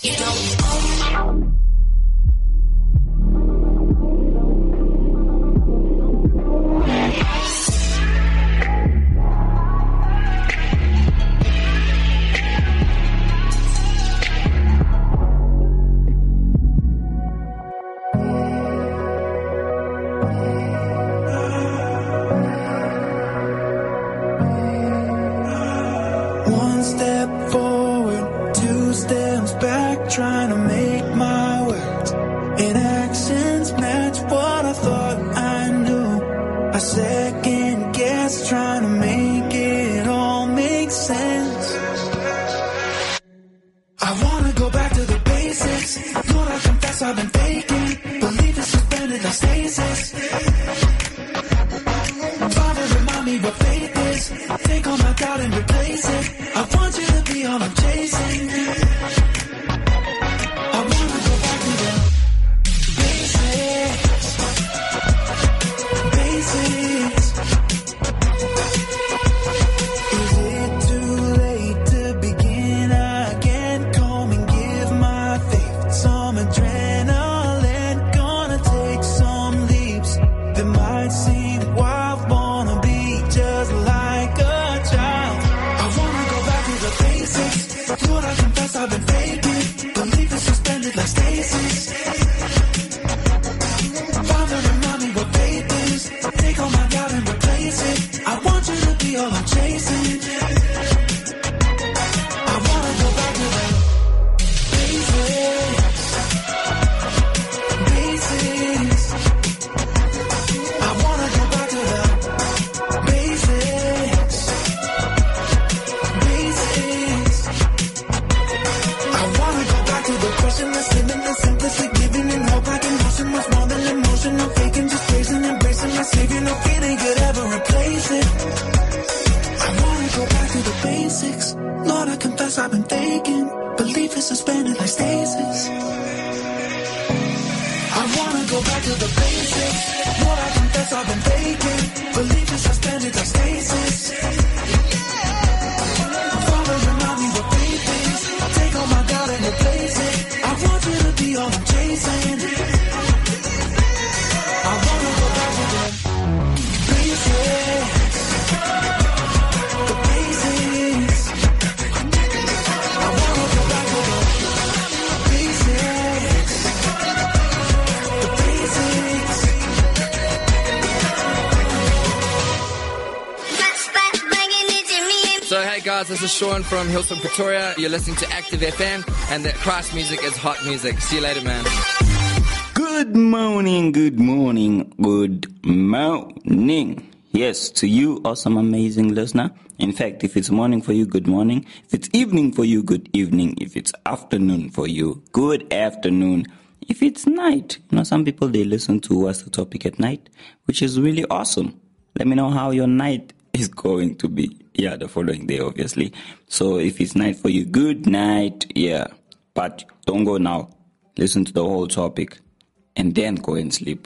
One step forward, two steps back, trying to make my words and actions match what I thought I knew. I second guess, trying to make it all make sense. I wanna go back to the basics. Lord, I confess I've been faking. Believe it's suspended like stasis. Father, remind me what faith is. Take all my doubt and replace it. I want you to be all I'm chasing. I wanna go back to the basics. Basics. Is it too late to begin again? Come and give my faith some adrenaline. Gonna take some leaps that might seem wild. Wanna be just like a child. I wanna go back to the basics. Lord, I confess I've been faking. Believe it's suspended like stasis. Father, remind me what faith is. Take all my doubt and replace it. I want you to be all I'm chasing. I wanna go back to the basics. Basics. I wanna go back to the basics. Basics. I wanna go back to the questionless living, the simplistic giving and hope I can motion much more than emotion. I'm faking, just praising, embracing my savior. No feeling could ever replace it. I wanna go back to the basics. Lord, I confess I've been faking. Belief is suspended like stasis. I wanna go back to the basics. Lord, I confess I've been faking. Belief is suspended like stasis. Father, remind me what faith is. Take all my doubt and replace it. I want you to be all I'm chasing. I wanna go back to the basics. The basics. I wanna go back to the basics. The basics. So hey guys, this is Sean from Hillsong, Pretoria. You're listening to Active FM, and that Christ music is hot music. See you later, man. Good morning, good morning, good morning. Yes, to you, awesome, amazing listener. In fact, if it's morning for you, good morning. If it's evening for you, good evening. If it's afternoon for you, good afternoon. If it's night, some people, they listen to What's the Topic at night, which is really awesome. Let me know how your night is going to be. Yeah, the following day, obviously. So if it's night for you, good night. Yeah, but don't go now. Listen to the whole topic and then go and sleep.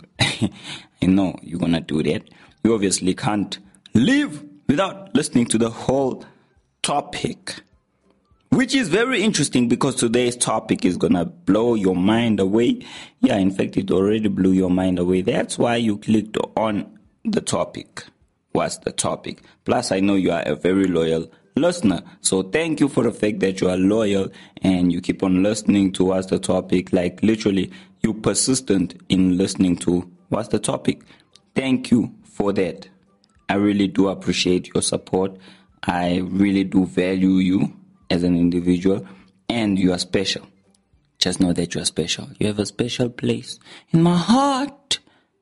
I know you're going to do that. You obviously can't live without listening to the whole topic, which is very interesting because today's topic is going to blow your mind away. Yeah, in fact, it already blew your mind away. That's why you clicked on the topic. What's the topic? Plus, I know you are a very loyal listener. So thank you for the fact that you are loyal and you keep on listening to What's the Topic. Like literally, you're persistent in listening to What's the Topic. Thank you for that. I really do appreciate your support. I really do value you as an individual, and you are special. Just know that you are special. You have a special place in my heart.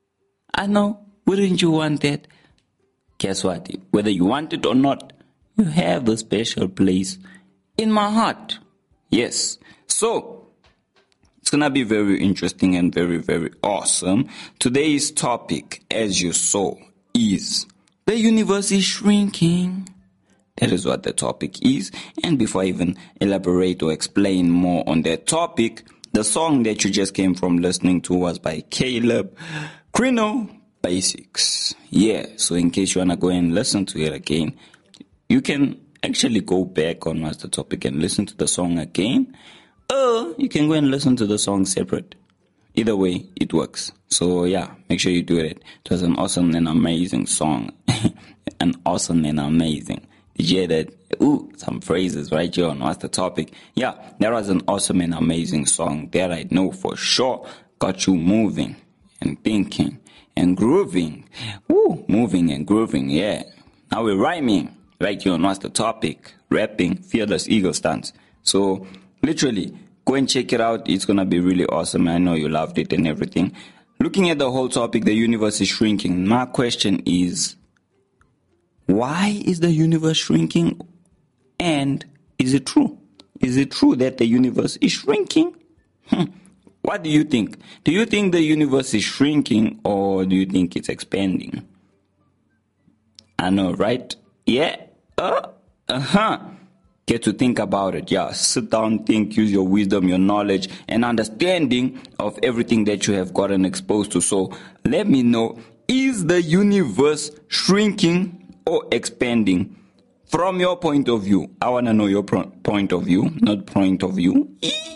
I know. Wouldn't you want that? Guess what? Whether you want it or not, you have a special place in my heart. Yes. So, it's going to be very interesting and very, very awesome. Today's topic, as you saw, is the universe is shrinking. That is what the topic is. And before I even elaborate or explain more on that topic, the song that you just came from listening to was by Caleb Crino, Basics. Yeah, so in case you want to go and listen to it again, you can actually go back on What's the Topic and listen to the song again. or you can go and listen to the song separate. Either way, it works. So yeah, make sure you do it. It was an awesome and amazing song. An awesome and amazing. Did you hear that? Ooh, some phrases right here on What's the Topic. Yeah, that was an awesome and amazing song that I know for sure got you moving and thinking and grooving. Ooh, moving and grooving, yeah. Now we're rhyming right here on What's the Topic. Rapping Fearless Eagle Stance. So literally, go and check it out. It's going to be really awesome. I know you loved it and everything. Looking at the whole topic, the universe is shrinking. My question is, why is the universe shrinking? And is it true? Is it true that the universe is shrinking? What do you think? Do you think the universe is shrinking or do you think it's expanding? I know, right? Yeah. Get to think about it. Yeah, sit down, think, use your wisdom, your knowledge, and understanding of everything that you have gotten exposed to. So let me know, is the universe shrinking or expanding? From your point of view. I want to know your point of view, not point of view.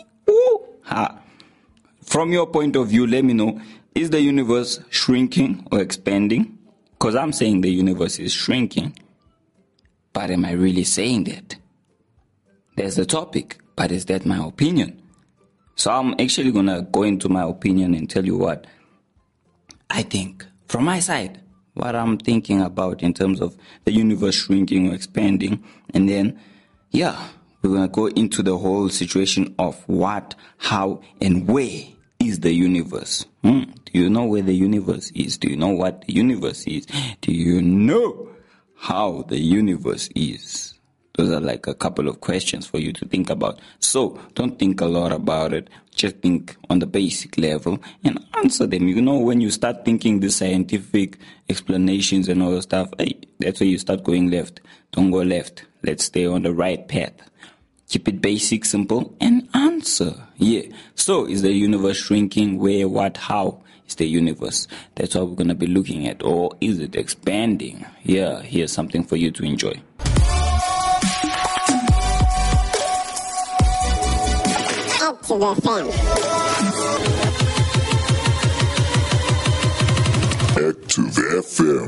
From your point of view, let me know, is the universe shrinking or expanding? Because I'm saying the universe is shrinking. But am I really saying that? There's the topic, but is that my opinion? So I'm actually going to go into my opinion and tell you what I think. From my side, what I'm thinking about in terms of the universe shrinking or expanding. And then, yeah, we're going to go into the whole situation of what, how, and where is the universe. Do you know where the universe is? Do you know what the universe is? Do you know how the universe is? Those are like a couple of questions for you to think about. So don't think a lot about it. Just think on the basic level and answer them. You know, when you start thinking the scientific explanations and all the stuff, that's where you start going left. Don't go left. Let's stay on the right path. Keep it basic, simple, and answer. Yeah. So is the universe shrinking? Where, what, how is the universe? That's what we're going to be looking at. Or is it expanding? Yeah, here's something for you to enjoy. Active FM. Active FM.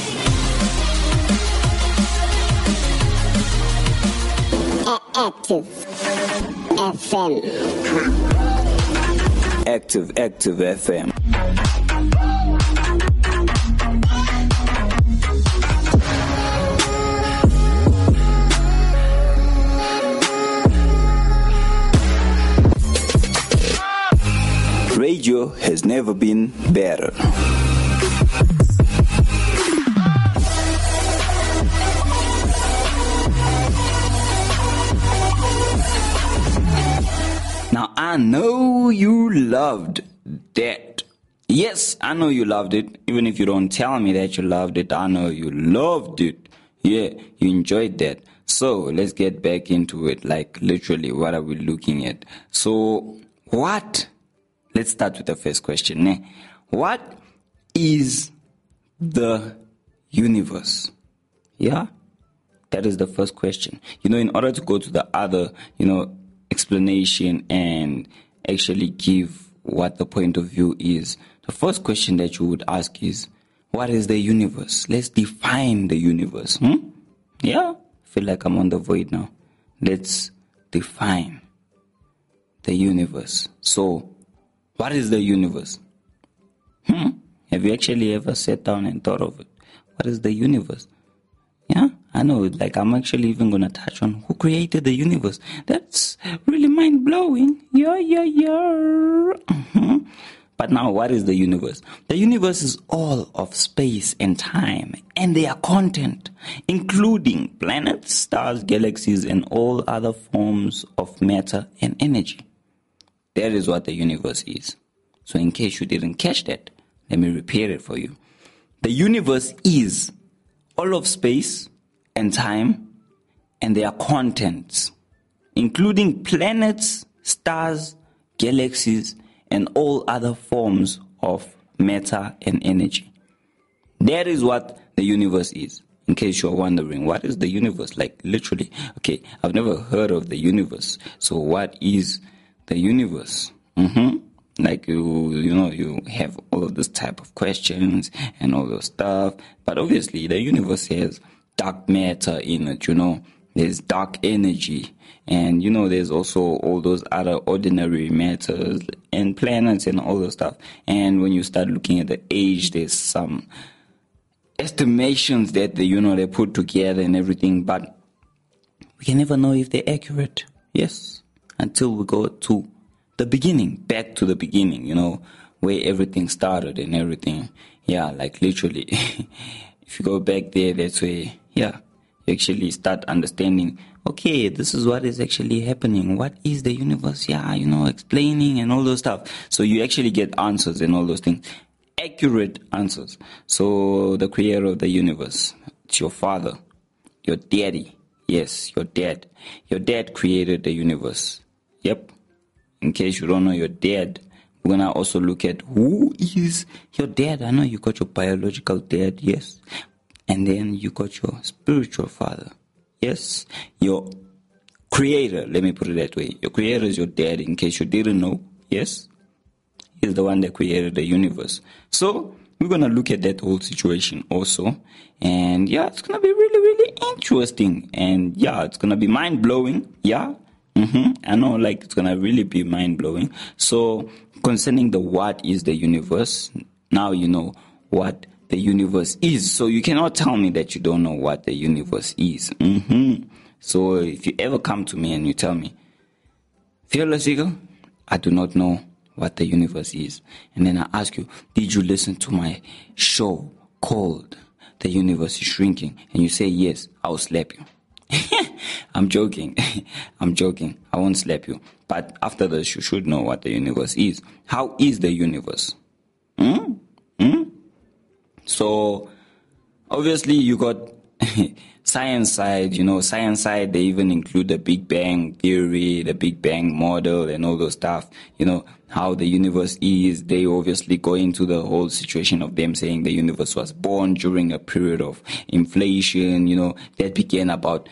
Active FM. Active FM. Radio has never been better. Now, I know you loved that. Yes, I know you loved it. Even if you don't tell me that you loved it, I know you loved it. Yeah, you enjoyed that. So, let's get back into it. Like, literally, what are we looking at? So, what? Let's start with the first question. What is the universe? Yeah, that is the first question. You know, in order to go to the other, explanation and actually give what the point of view is, the first question that you would ask is, what is the universe? Let's define the universe. Yeah, I feel like I'm on the void now. Let's define the universe. So, what is the universe? Have you actually ever sat down and thought of it? What is the universe? Yeah, I know, like I'm actually even going to touch on who created the universe. That's really mind-blowing. Yeah. But now, what is the universe? The universe is all of space and time and their content, including planets, stars, galaxies, and all other forms of matter and energy. That is what the universe is. So in case you didn't catch that, let me repeat it for you. The universe is all of space and time and their contents, including planets, stars, galaxies, and all other forms of matter and energy. That is what the universe is. In case you're wondering, what is the universe? Like literally, okay, I've never heard of the universe. So what is the universe. Like you have all of this type of questions and all those stuff. But obviously the universe has dark matter in it, There's dark energy. And, there's also all those other ordinary matters and planets and all those stuff. And when you start looking at the age, there's some estimations that they put together and everything. But we can never know if they're accurate. Yes. Until we go to the beginning, back to the beginning, where everything started and everything. Yeah, like literally. If you go back there, that's where, you actually start understanding, okay, this is what is actually happening. What is the universe? Yeah, explaining and all those stuff. So you actually get answers and all those things. Accurate answers. So the creator of the universe, it's your father, your daddy. Yes, your dad. Your dad created the universe. Yep. In case you don't know your dad, we're going to also look at who is your dad. I know you got your biological dad, yes. And then you got your spiritual father. Yes. Your creator, let me put it that way. Your creator is your dad, in case you didn't know. Yes. He's the one that created the universe. So we're going to look at that whole situation also. And it's going to be really, really interesting. And it's going to be mind-blowing. Yeah. I know, it's going to really be mind-blowing. So concerning the what is the universe, now you know what the universe is. So you cannot tell me that you don't know what the universe is. So if you ever come to me and you tell me, Fearless Eagle, I do not know what the universe is. And then I ask you, did you listen to my show called The Universe is Shrinking? And you say yes, I'll slap you. I'm joking. I won't slap you. But after this, you should know what the universe is. How is the universe? So, obviously, you got science side. Science side, they even include the Big Bang theory, the Big Bang model, and all those stuff. How the universe is. They obviously go into the whole situation of them saying the universe was born during a period of inflation, that began about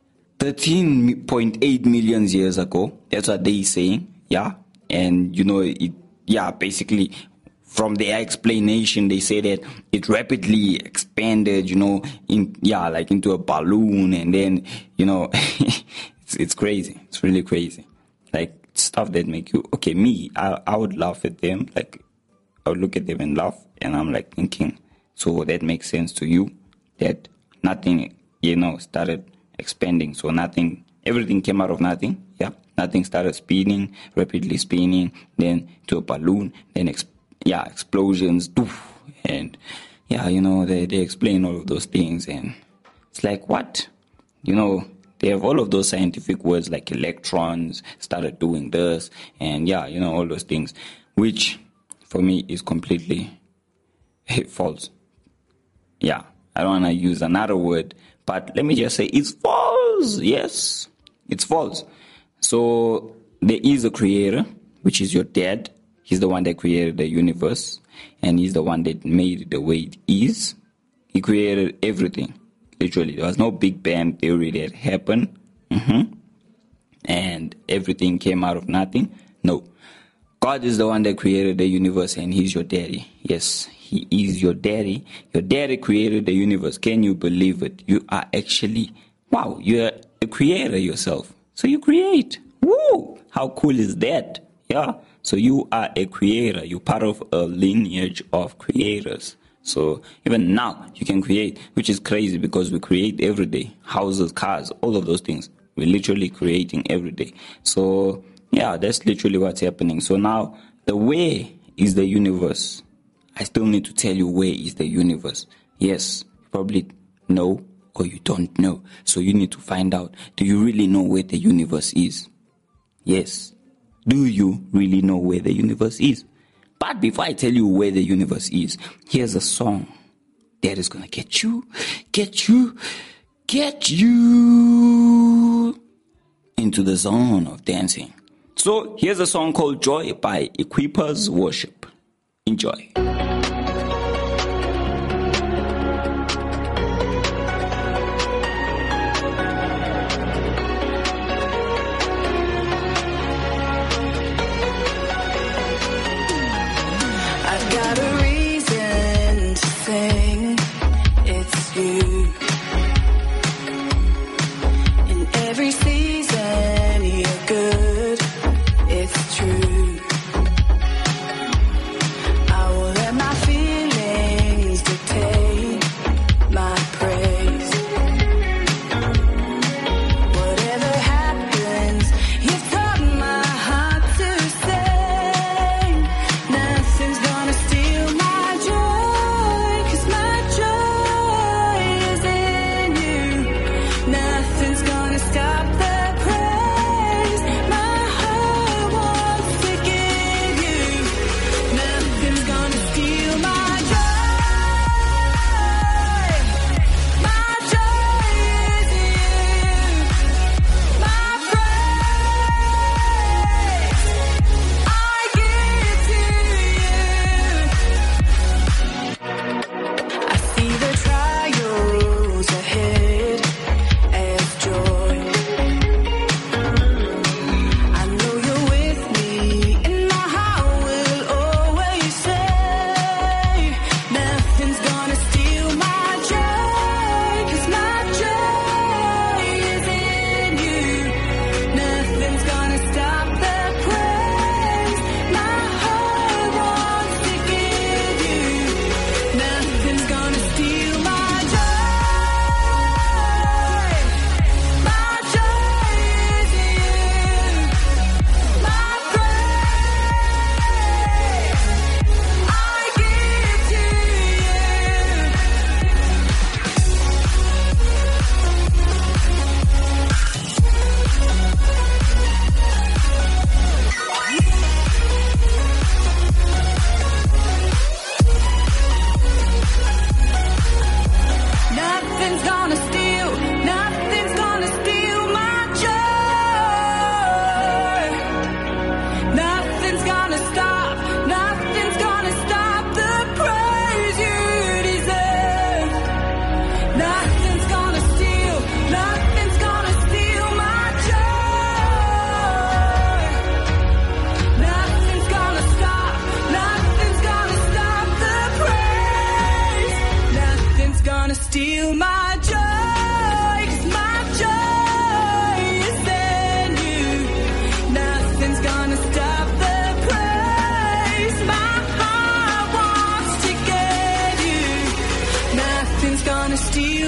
13.8 million years ago. That's what they're saying. Yeah. And, basically, from their explanation, they say that it rapidly expanded, into a balloon. And then, it's crazy. It's really crazy. Stuff that make you, okay, me, I would laugh at them. I would look at them and laugh. And I'm thinking, so that makes sense to you that nothing, started expanding. So everything came out of nothing. Yeah. Nothing started spinning, rapidly spinning, then to a balloon, then explosions, and they explain all of those things, and it's like, what? They have all of those scientific words like electrons started doing this, and all those things, which for me is completely false. Yeah, I don't want to use another word, but let me just say it's false. Yes, it's false. So there is a creator, which is your dad. He's the one that created the universe, and he's the one that made it the way it is. He created everything. Literally, there was no Big Bang theory that happened, and everything came out of nothing. No. God is the one that created the universe, and he's your daddy. Yes, he is your daddy. Your daddy created the universe. Can you believe it? You are actually, you're a creator yourself. So you create. Woo! How cool is that? Yeah. So you are a creator. You're part of a lineage of creators. So even now you can create, which is crazy because we create every day. Houses, cars, all of those things. We're literally creating every day. So that's literally what's happening. So now the where is the universe. I still need to tell you where is the universe. Yes, you probably know or you don't know. So you need to find out, do you really know where the universe is? Yes. Do you really know where the universe is? But before I tell you where the universe is, here's a song that is going to get you into the zone of dancing. So here's a song called Joy by Equippers Worship. Enjoy.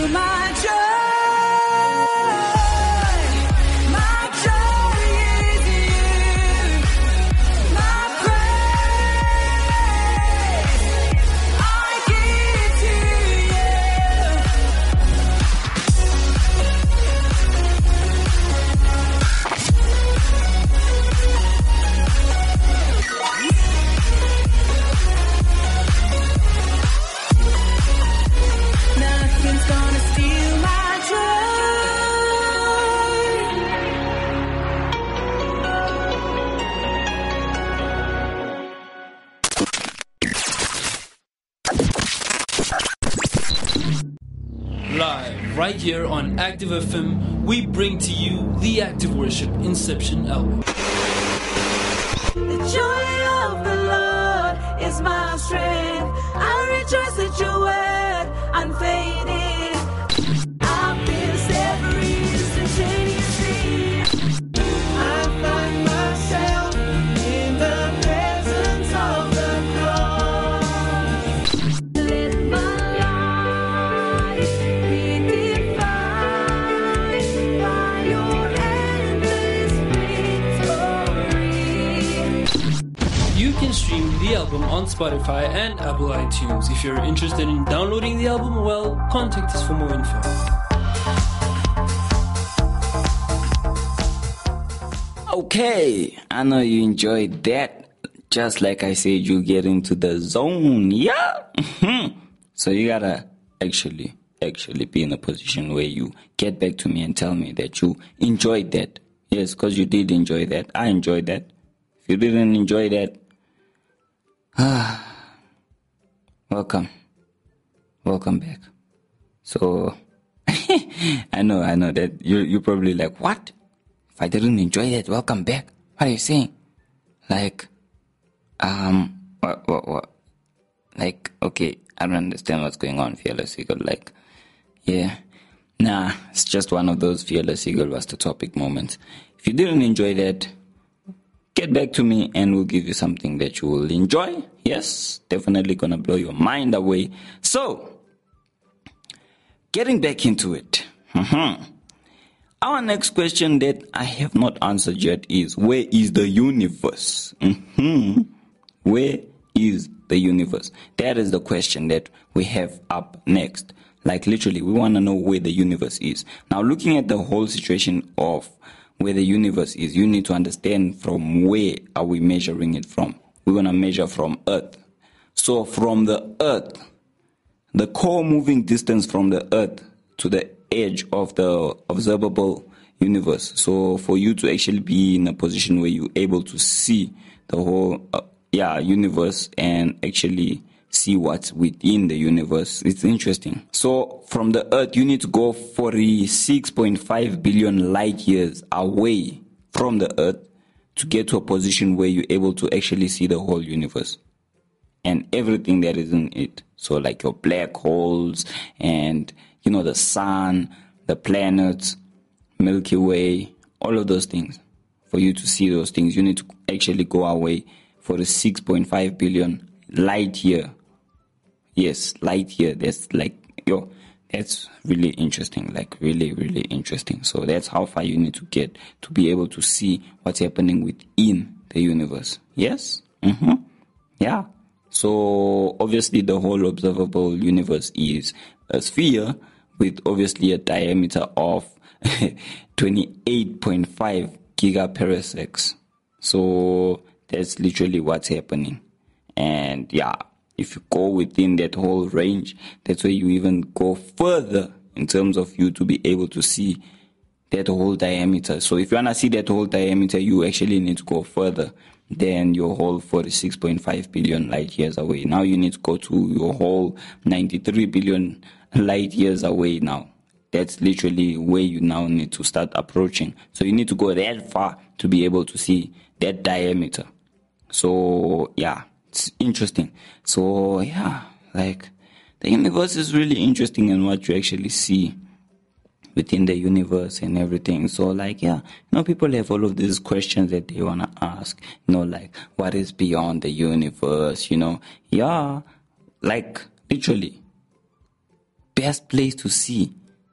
my joy. My joy is you. My praise I give to you. Nothing's gonna steal my Live, right here on Active FM, we bring to you the Active Worship Inception album. The joy of the Lord is my strength. I rejoice at your word, unfading. I feel set free instantaneously. I find myself in the presence of the cross. Let my life be defined by your endless victory. You can stream the album on Spotify and Apple iTunes. If you're interested in downloading the album, well, contact us for more info. Okay, I know you enjoyed that. Just like I said, you get into the zone. Yeah. So you gotta actually be in a position where you get back to me and tell me that you enjoyed that. Yes, because you did enjoy that. I enjoyed that. If you didn't enjoy that, welcome back. So I know that you're probably like, what? If I didn't enjoy that, welcome back. What are you saying? Like, what? Like, okay, I don't understand what's going on, Fearless Eagle. Like, yeah, nah, it's just one of those Fearless Eagle was the topic moments. If you didn't enjoy that, get back to me and we'll give you something that you will enjoy. Yes, definitely gonna blow your mind away. So, getting back into it. Our next question that I have not answered yet is, where is the universe? Where is the universe? That is the question that we have up next. Like literally, we want to know where the universe is. Now, looking at the whole situation of where the universe is, you need to understand from where are we measuring it from. We're going to measure from Earth. So from the Earth, the core moving distance from the Earth to the edge of the observable universe. So for you to actually be in a position where you're able to see the whole universe and actually see what's within the universe, it's interesting. So from the Earth, you need to go 46.5 billion light years away from the Earth to get to a position where you're able to actually see the whole universe and everything that is in it. So like your black holes and, the sun, the planets, Milky Way, all of those things. For you to see those things, you need to actually go away for the 6.5 billion light year. Yes, light year. That's like, that's really interesting. Like really, really interesting. So that's how far you need to get to be able to see what's happening within the universe. Yes? Yeah. So obviously the whole observable universe is a sphere with obviously a diameter of 28.5 gigaparsecs. So that's literally what's happening. And if you go within that whole range, that's where you even go further in terms of you to be able to see that whole diameter. So if you want to see that whole diameter, you actually need to go further than your whole 46.5 billion light years away. Now you need to go to your whole 93 billion light years away now. That's literally where you now need to start approaching. So you need to go that far to be able to see that diameter. So it's interesting. So like the universe is really interesting in what you actually see within the universe and everything. So like, people have all of these questions that they want to ask, like what is beyond the universe, like literally best place to see.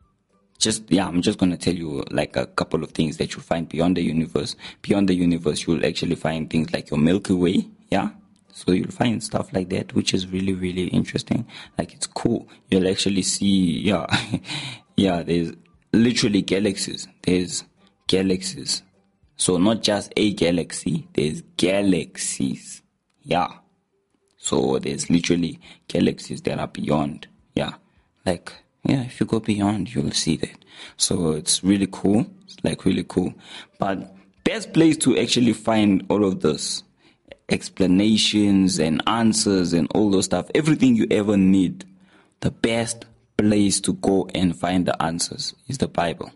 I'm just going to tell you like a couple of things that you'll find beyond the universe. Beyond the universe, you'll actually find things like your Milky Way. Yeah. So you'll find stuff like that, which is really, really interesting. Like, it's cool. You'll actually see, there's literally galaxies. There's galaxies. So not just a galaxy, there's galaxies. Yeah. So there's literally galaxies that are beyond. Yeah. Like, if you go beyond, you'll see that. So it's really cool. It's like really cool. But best place to actually find all of this explanations and answers and all those stuff, everything you ever need, the best place to go and find the answers is the Bible.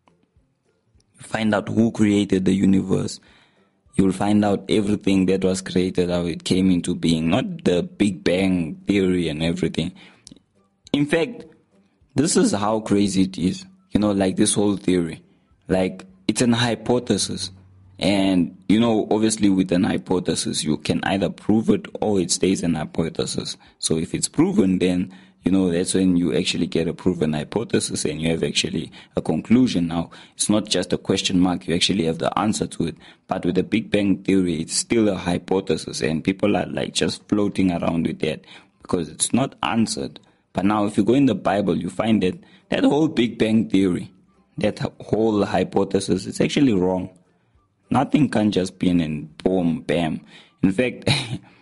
You find out who created the universe. You'll find out everything that was created, how it came into being, not the Big Bang theory and everything. In fact, this is how crazy it is. Like this whole theory. Like, it's an hypothesis. And, obviously with an hypothesis, you can either prove it or it stays an hypothesis. So if it's proven, then, that's when you actually get a proven hypothesis and you have actually a conclusion. Now, it's not just a question mark. You actually have the answer to it. But with the Big Bang theory, it's still a hypothesis and people are like just floating around with that because it's not answered. But now if you go in the Bible, you find that whole Big Bang theory, that whole hypothesis, is actually wrong. Nothing can just be in boom, bam. In fact,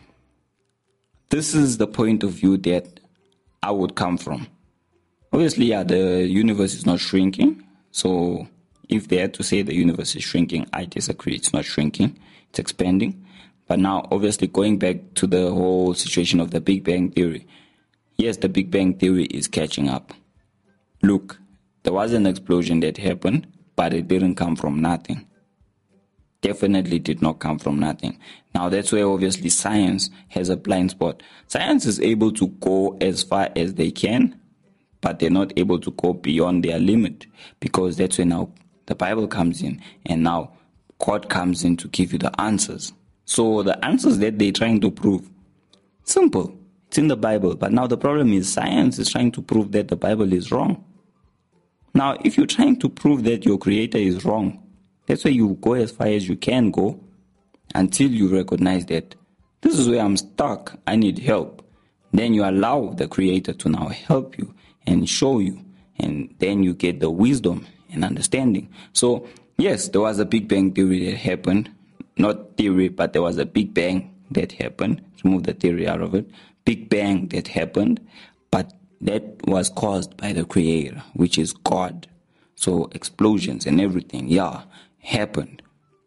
this is the point of view that I would come from. Obviously, the universe is not shrinking. So if they had to say the universe is shrinking, I disagree. It's not shrinking. It's expanding. But now, obviously, going back to the whole situation of the Big Bang theory, yes, the Big Bang theory is catching up. Look, there was an explosion that happened, but it didn't come from nothing. Definitely did not come from nothing. Now, that's where obviously science has a blind spot. Science is able to go as far as they can, but they're not able to go beyond their limit, because that's where now the Bible comes in, and now God comes in to give you the answers. So the answers that they're trying to prove, simple. It's in the Bible. But now the problem is science is trying to prove that the Bible is wrong. Now, if you're trying to prove that your creator is wrong, that's why you go as far as you can go until you recognize that this is where I'm stuck. I need help. Then you allow the creator to now help you and show you. And then you get the wisdom and understanding. So, yes, there was a Big Bang theory that happened. Not theory, but there was a Big Bang that happened. Remove the theory out of it. Big Bang that happened. But that was caused by the creator, which is God. So explosions and everything, happened.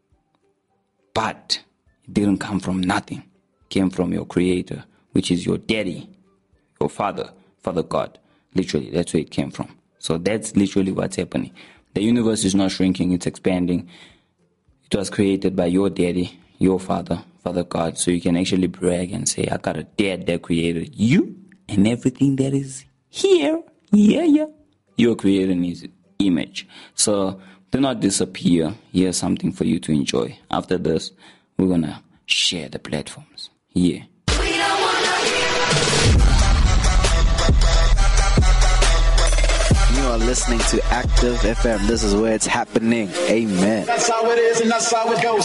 But it didn't come from nothing. It came from your creator, which is your daddy, your father God. Literally, that's where it came from. So that's literally what's happening. The universe is not shrinking, it's expanding. It was created by your daddy, your father God. So you can actually brag and say, I got a dad that created you and everything that is here. Yeah. You're creating his image. So do not disappear. Here's something for you to enjoy. After this, we're going to share the platforms. Yeah. You are listening to Active FM. This is where it's happening. Amen. That's how it is and that's how it goes.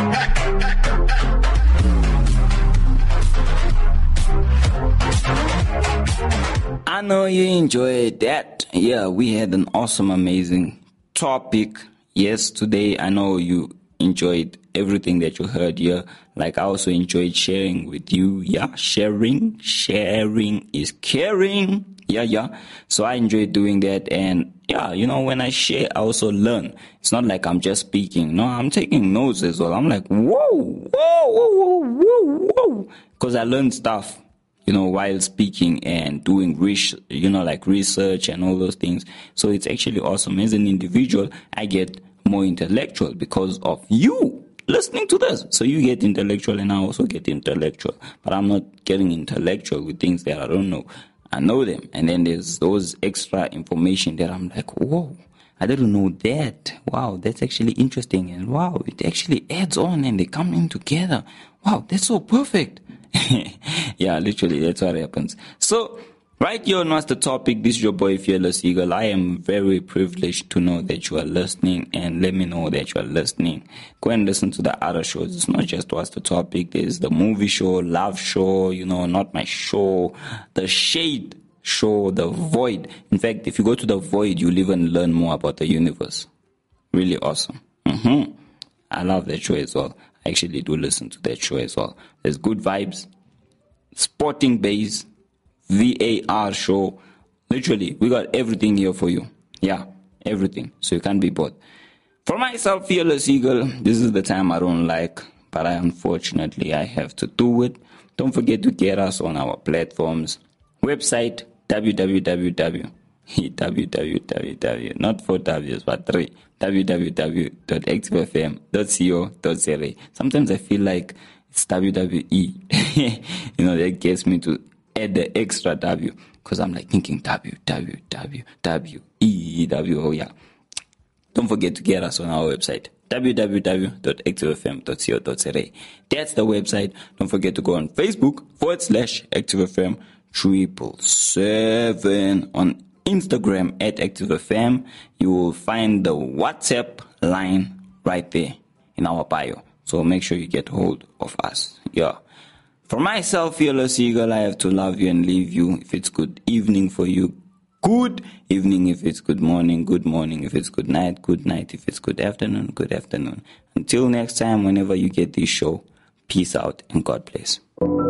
I know you enjoyed that. Yeah, we had an awesome, amazing topic. Yes, today I know you enjoyed everything that you heard here. Like, I also enjoyed sharing with you. Yeah, sharing is caring. Yeah. So I enjoyed doing that. And yeah, when I share, I also learn. It's not like I'm just speaking. No, I'm taking notes as well. I'm like, whoa. Because I learned stuff, while speaking and doing research and all those things. So it's actually awesome. As an individual, I get more intellectual because of you listening to this. So you get intellectual and I also get intellectual. But I'm not getting intellectual with things that I don't know. I know them. And then there's those extra information that I'm like, whoa, I didn't know that. Wow, that's actually interesting. And wow, it actually adds on and they come in together. Wow, that's so perfect. Yeah, literally, that's what happens. So Right here on What's the Topic, this is your boy Fearless Eagle. I am very privileged to know that you are listening, and let me know that you are listening. Go and listen to the other shows. It's not just What's the Topic. There's the movie show, love show, Not My Show, the Shade show, the Void. In fact, if you go to the Void, you'll even learn more about the universe. Really awesome. I love that show as well. I actually do listen to that show as well. There's Good Vibes, Sporting Base, VAR show. Literally, we got everything here for you. Yeah, everything. So you can't be bored. For myself, Fearless Eagle, this is the time I don't like, but unfortunately I have to do it. Don't forget to get us on our platforms. Website, www, not 4 W's, but 3, www.activefm.co.za. Sometimes I feel like it's WWE. That gets me to add the extra W, because I'm like thinking WWW. Oh yeah. Don't forget to get us on our website, www.activefm.co.za. That's the website. Don't forget to go on Facebook /ActiveFM 777. On Instagram @ActiveFM. You will find the WhatsApp line right there in our bio. So make sure you get hold of us. Yeah. For myself, Fearless Eagle, I have to love you and leave you. If it's good evening for you, good evening. If it's good morning if it's good night. If it's good afternoon. Until next time, whenever you get this show, peace out and God bless.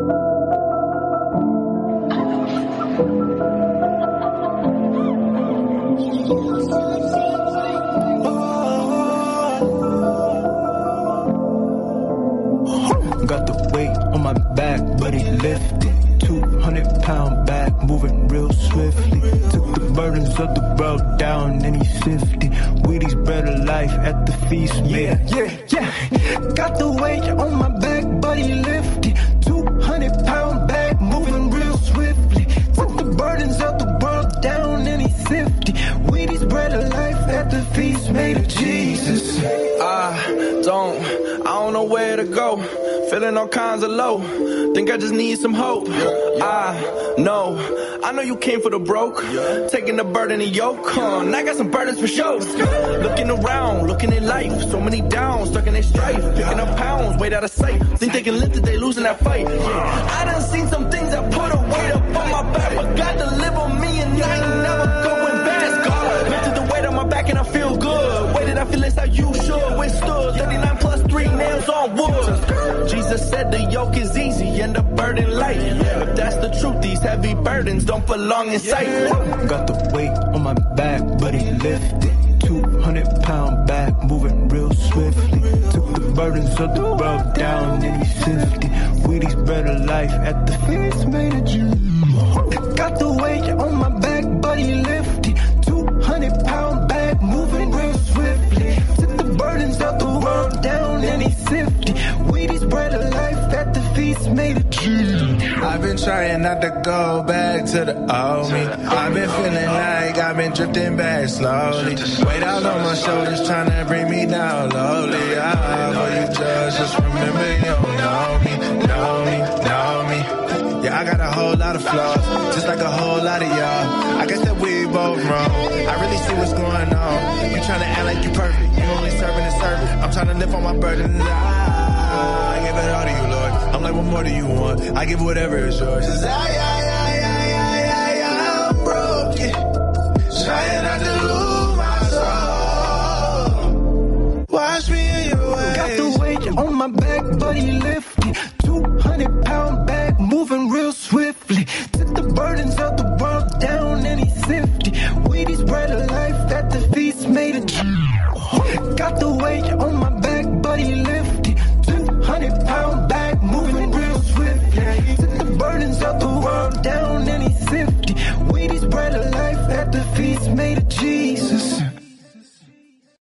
Got the weight on my back, but he lifted. 200-pound bag, moving real swiftly. Took the burdens of the world down and he sifted. Wheaties bread of life at the feast. Yeah. Got the weight on my back, but he lifted. 200-pound bag, moving real swiftly. Took the burdens of the world down and he sifted. Wheaties bread of life at the feast made of Jesus. I don't know where to go. Feeling all kinds of low. Think I just need some hope. I know you came for the broke. Taking the burden and yoke. I got some burdens for sure. Looking around, looking at life. So many downs, stuck in their strife. Picking up pounds, weight out of sight. Think they can lift it, they losing that fight. I done seen some things that put a weight up on my back, but God deliver me and I ain't never going back. That's God. Lifted the weight on my back and I feel good. Weighted, I feel it's how you should. Withstood 39 plus 3 nails on wood. Jesus said the yoke is easy and the burden light. If that's the truth, these heavy burdens don't belong in sight. Got the weight on my back, but he lifted. 200-pound bag, moving real swiftly. Took the burdens of the world down and he sifted. Wheaties bread of life at the feast made of Jews. Got the weight on my back, but he lifted. 200-pound bag, moving real swiftly. Took the burdens of the world down and he sifted. Wheaties bread of life at the feast made of Jews. I've been trying not to go back to the old me. I've been feeling like I've been drifting back slowly. Weight out on my shoulders trying to bring me down lowly. For you just remember you don't know me. Yeah, I got a whole lot of flaws, just like a whole lot of y'all. I guess that we both wrong. I really see what's going on. You trying to act like you perfect, you only serving the service. I'm trying to lift all my burdens. I give it all to you, Lord. I'm like, what more do you want? I give whatever is yours. I'm broken, trying not to lose my soul. Wash me in your way. Got the weight on my back, but he lifted. 200-pound bag, moving real swiftly. Took the burdens of the world down and he sifted. Wheaties bread of life at the feast made of Jews. Got the weight on my back, but he lifted. 200-pound bag, moving real swiftly. Took the burdens of the world down and he sifted. Wheaties bread of life at the feast made of Jesus.